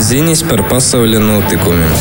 Ziņas par pasaules notikumiem.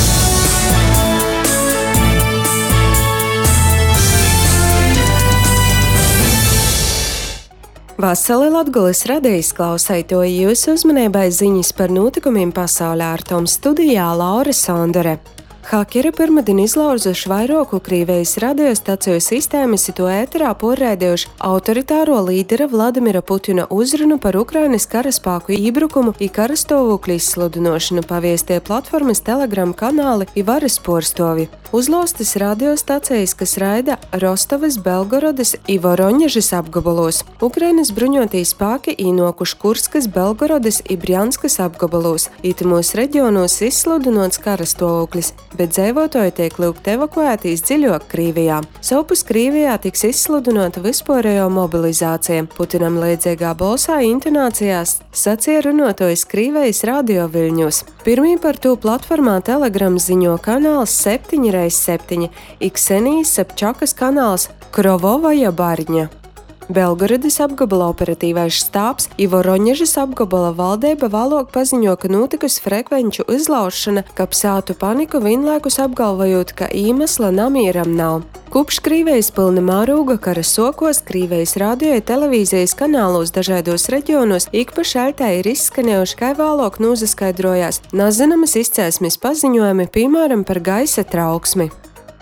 Vasarī Latgoles radijas klausētoji jūsu uzmanībai ziņas par notikumiem pasaulē ar tom studijā Laura Sondore. Hakeri pirmdien izlauzuši vairāku Krievijas radiostaciju sistēmas, to ēterā porraidījuši autoritāro līdera Vladimira Putina uzrunu par Ukrainas karaspēku iebrukumu un karastāvokļa izsludināšanu, paviestie platformas Telegram kanāli un varas porstovi. Uzlaustas radiostacijas, kas raida Rostovas, Belgorodas un Voroņežas apgabalos. Ukrainas bruņotie spēki īnokuši Kurskas, Belgorodas un Brjanskas apgabalos. Itimos reģionos izsludināts karastāvoklis, bet dzīvotāji tiek lūgti evakuētīs dziļāk Krievijā. Savpus Krievijā tiks izsludināta vispārējo mobilizācija. Putinam līdzīgā balsā intonācijās sacīja runātājs Krievijas radio Viļņos. Pirmī par to platformā Telegram ziņo kanāls 7x7, Ksenijas Sobčakas kanāls Krovovaja Barņa. Belgorodas apgabala operatīvais štābs un Voroņežas apgabala valdība vēlāk paziņo, ka notikusi frekvenču izlaušana, kap sātu paniku, vienlaikus apgalvojot, ka iemesla namieram nav. Kopš Krievijas pilna mārūga kara sokos Krievijas radio un televīzijas kanālos dažādos reģionos ik pa šaļtē ir izskanējuši, kā vēlāk nozaskaidrojās nezināmas izcelsmes paziņojumi, piemēram, par gaisa trauksmi.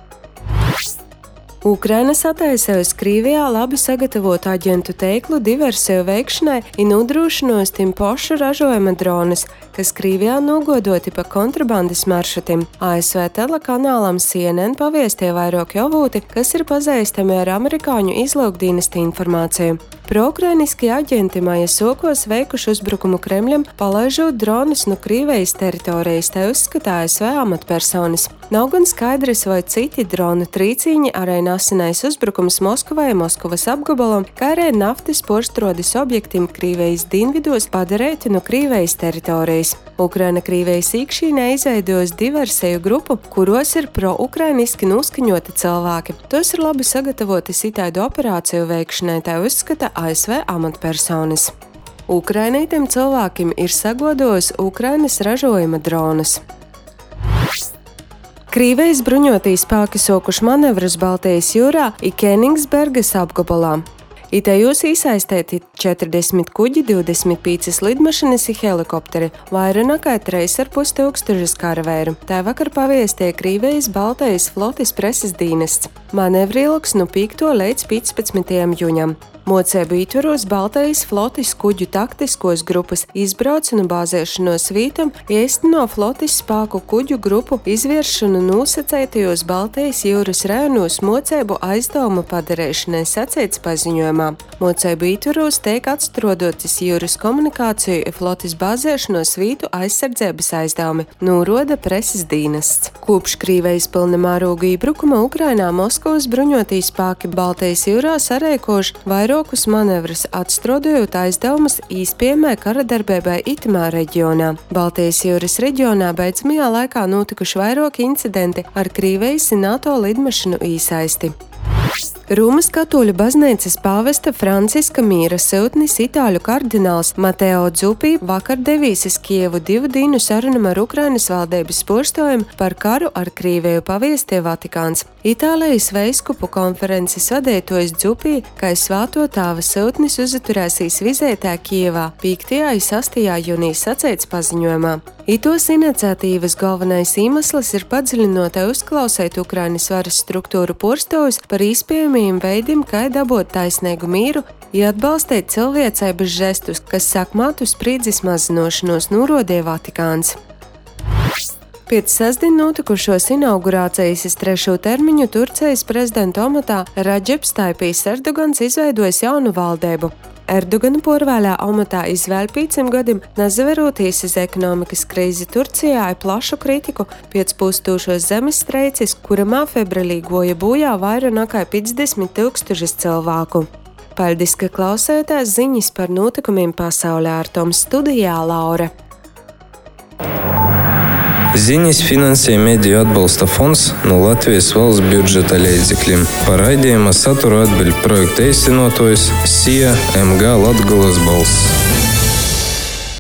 Ukraina sataisējusi Krievijā labi sagatavotu aģentu tīklu diversiju veikšanai un nodrošinos tiem pašu ražojuma dronus, kas Krievijā nogodoti pa kontrabandas maršrutiem. ASV telekanālam CNN paviestie vairāki avoti, kas ir pazīstami ar amerikāņu izlūkdienesta informāciju. Proukrainiskie aģenti maija sokos veikuši uzbrukumu Kremļam, palaižot dronus no Krievijas teritorijas, tā uzskata ASV amatpersonas. Nav gan skaidrs, vai citi dronu trīcīņi arī nesenais uzbrukums Moskvai, Moskvas apgabalam, kā arī naftas porštrodes objektim Krievijas dienvidos padarēti no Krievijas teritorijas. Ukraina Krievijas iekšīnē izveidojas diversiju grupu, kuros ir pro-ukrainiski noskaņoti cilvēki. Tos ir labi sagatavoti sitaidu operāciju veikšanai, tā uzskata ASV amatpersonas. Ukrainītiem cilvēkiem ir sagodojis Ukrainas ražojuma dronus. Krievijas bruņotie spēki sokuši manevrus Baltijas jūrā un Kenigsbergas apgabalā. Tajos iesaistīti 40 kuģi, 25 lidmašīnas un helikopteri, vairāk nekā 3,5 tūkstošus karavīru. Tā vakar paviestīja Krievijas Baltijas flotes preses dienests. Manevri ilgs no 5. līdz 15. jūņam. Mocību ietvaros Baltijas flotes kuģu taktiskos grupas izbrauca no bāzēšanos vītam, īsteno flotes spēku kuģu grupu izviešanu nosacētajos Baltijas jūras rajonos mocību aizdevuma padarīšanai sacīts paziņojumā. Mocību ietvaros tiek atstrādotas jūras komunikāciju flotes bāzēšanos vītu aizsardzības aizdevumi, norāda preses dienests. Kopš Krievijas pilna mārūga iebrukuma Ukrainā Moskavas bruņotie spēki Baltijas jūrā sarēkoši vairākus manevrus, atstrādājot aizdevumus īspējamai karadarbībai itamā reģionā. Baltijas jūras reģionā beidzamajā laikā notikuši vairāki incidenti ar Krievijas un NATO lidmašīnu īsaisti. Rūmas katoļu baznīcas pāvesta Franciska mīra siltnis itāļu kardināls Mateo Dzupī vakar devīs uz Kievu 2 dienu sarunam ar Ukrainas valdības porstojumu par karu ar Krieviju, paviestie Vatikāns. Itālijas veiskupu konferences vadītājs Dzupī, kā svēto tēva siltnis uzturēsīs vizētā Kievā 5. un 6. jūnijā sacīts paziņojumā. Itos iniciatīvas galvenais iemesls ir padziļinotā uzklausēt Ukrainas varas struktūru porstovus par iespējamiem veidiem, kā dabūt taisnīgu mīru, ja atbalstīt cilvēcības žestus, kas sakmātu spriedzes mazinošanos, norādīja Vatikāns. Pēc sestdien notikušos inaugurācijas uz 3. termiņu Turcijas prezidenta amatā Radžeps Taipijs Erdogans izveidojas jaunu valdību. Erdogana porvēlē amatā izvēl 5 gadiem, nezaveroties uz ekonomikas krīzi Turcijā ir plašu kritiku pēc pūstūšos zemes streicis, kuramā februārī goja bojā vairāk nekā 50 000 cilvēku. Paldies, ka klausējāties ziņas par notikumiem pasaulē ar tom studijā Laura. Ziņas finansēja Mediju atbalsta fonds no Latvijas valsts budžeta līdzekļiem. Par raidījuma saturu atbild projekta īstenotājs SIA MG Latgoles balss.